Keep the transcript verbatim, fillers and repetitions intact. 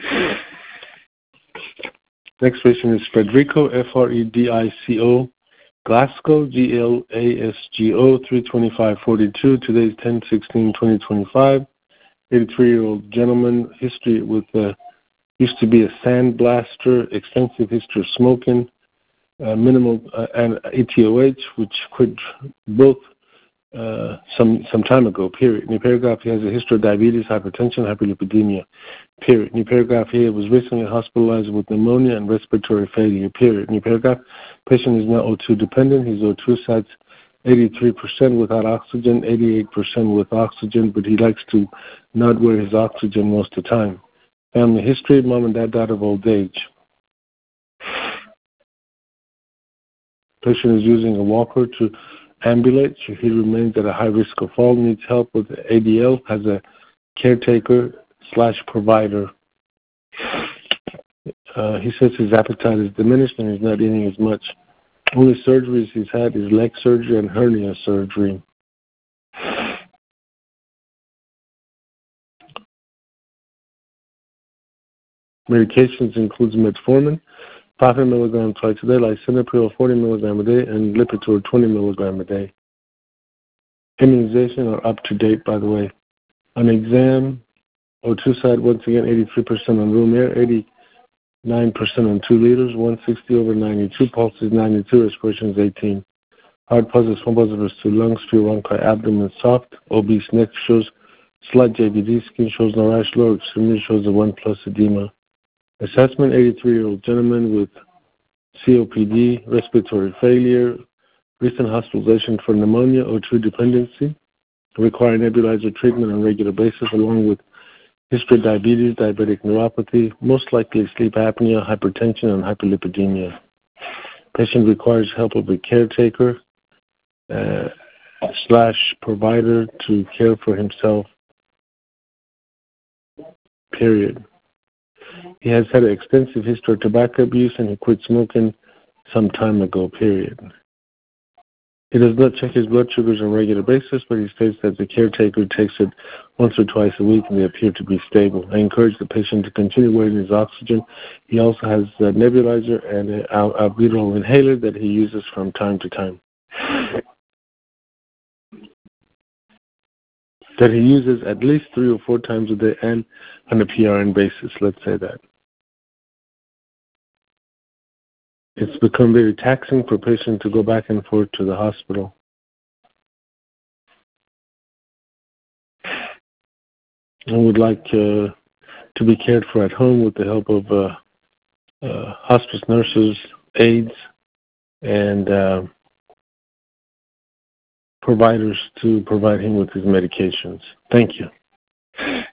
Next patient is Frederico, F R E D I C O, Glasgow, G L A S G O, three twenty-five forty-two. Today is ten sixteen twenty twenty-five. eighty-three-year-old gentleman, history with, uh, used to be a sandblaster, extensive history of smoking, uh, minimal, uh, and A T O H, which quit both uh, some some time ago, period. New paragraph, he has a history of diabetes, hypertension, hyperlipidemia, period. New paragraph, he was recently hospitalized with pneumonia and respiratory failure, period. New paragraph, patient is now O two dependent. His O two sats eighty-three percent without oxygen, eighty-eight percent with oxygen, but he likes to not wear his oxygen most of the time. Family history, mom and dad died of old age. Patient is using a walker to ambulate. He remains at a high risk of fall, needs help with A D L, has a caretaker slash provider. Uh, he says his appetite is diminished and he's not eating as much. Only surgeries he's had is leg surgery and hernia surgery. Medications includes metformin, five hundred milligrams twice a day, lisinopril forty milligrams a day, and Lipitor twenty milligrams a day. Immunization are up to date, by the way. On exam, O two side, once again, eighty-three percent on room air, eighty-nine percent on two liters, one sixty over ninety-two, pulse is ninety-two, respiration is eighteen. Heart pulse is one positive to lungs, few bronchi, abdomen soft, obese neck shows slight J B D, skin shows no rash, lower extremity shows a one plus edema. Assessment, eighty-three-year-old gentleman with C O P D, respiratory failure, recent hospitalization for pneumonia, O two dependency, requiring nebulizer treatment on a regular basis, along with history of diabetes, diabetic neuropathy, most likely sleep apnea, hypertension, and hyperlipidemia. Patient requires help of a caretaker uh, slash provider to care for himself, period. He has had an extensive history of tobacco abuse and he quit smoking some time ago, period. He does not check his blood sugars on a regular basis, but he states that the caretaker takes it once or twice a week and they appear to be stable. I encourage the patient to continue wearing his oxygen. He also has a nebulizer and an albuterol inhaler that he uses from time to time. That he uses at least three or four times a day and on a P R N basis, let's say that. It's become very taxing for patients to go back and forth to the hospital. I would like uh, to be cared for at home with the help of uh, uh, hospice nurses, aides, and uh, providers to provide him with his medications. Thank you.